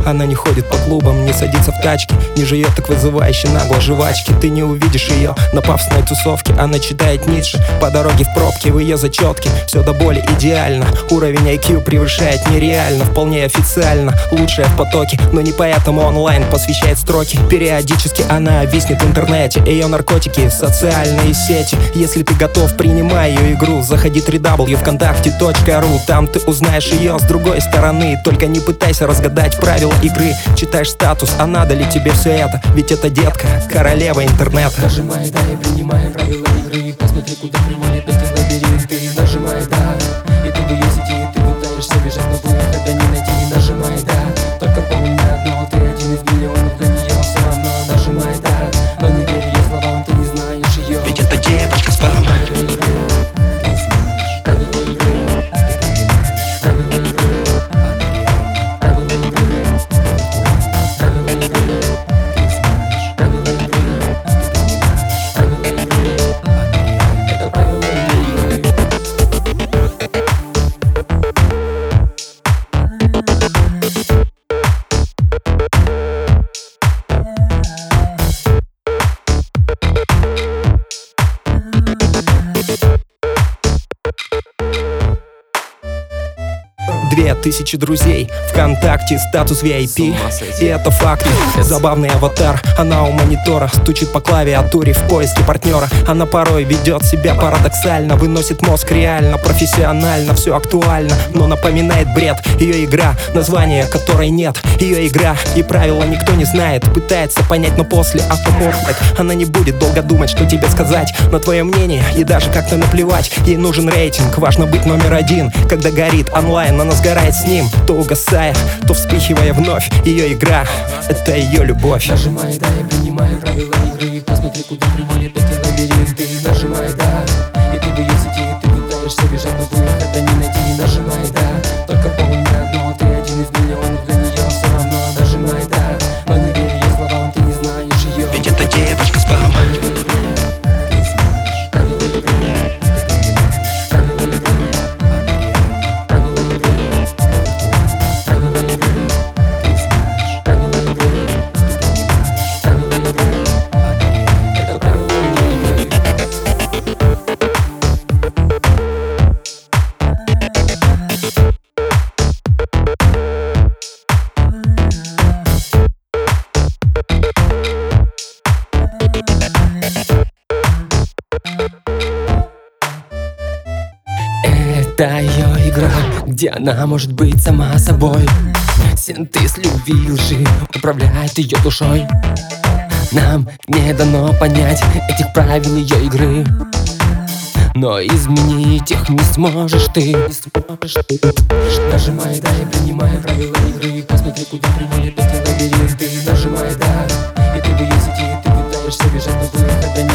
Она не ходит по клубам, не садится в тачки, не жует так вызывающе нагло жвачки. Ты не увидишь ее на пафосной тусовке. Она читает Ницше по дороге в пробке. В ее зачетке все до боли идеально. Уровень IQ превышает нереально. Вполне официально, лучшая в потоке. Но не поэтому онлайн посвящает строки. Периодически она виснет в интернете. Ее наркотики, социальные сети. Если ты готов, принимай ее игру. Заходи www.vkontakte.ru. Там ты узнаешь ее с другой стороны. Только не пытайся разгадать правила игры. Читаешь статус, а надо ли тебе все это? Ведь это детка, королева интернета. Нажимай да и принимай правила игры. Посмотри, куда приводят эти лабиринты. Нажимай да, и ты в ее сети. Ты пытаешься бежать, но выхода не найти. Нажимай да, только помни одно. Ты один из миллионов, для нее все равно. Нажимай да, но не верь ее словам. Ты не знаешь ее, ведь это девочка с паром. Две тысячи друзей, ВКонтакте статус VIP. И это факт, забавный аватар. Она у монитора стучит по клавиатуре в поиске партнера. Она порой ведет себя парадоксально, выносит мозг реально, профессионально, все актуально, но напоминает бред. Ее игра, названия которой нет. Ее игра и правила никто не знает. Пытается понять, но после автопорт. Она не будет долго думать, что тебе сказать. На твое мнение ей даже как-то наплевать. Ей нужен рейтинг, важно быть номер один. Когда горит онлайн, она сгорает с ним, то угасая, то вспыхивая вновь. Ее игра — это ее любовь. Нажимай да и принимай правила игры. Посмотри, куда приводят эти лабиринты. Нажимай да, и ты в ее сети. Ты пытаешься бежать, но выхода не найти. Нажимай да, только помни одно. Ты один из миллионов, для нее все равно. Нажимай да, но не верь ее словам. Ты не знаешь ее, ведь это девочка с паром. это ее игра, где она может быть сама собой. Синтез любви и лжи управляет ее душой. Нам не дано понять этих правил ее игры, но изменить их не сможешь ты. Нажимай да и принимай правила игры. Посмотри, куда приводят эти лабиринты. Нажимай да, и ты в ее сети. Ты пытаешься бежать, но выхода не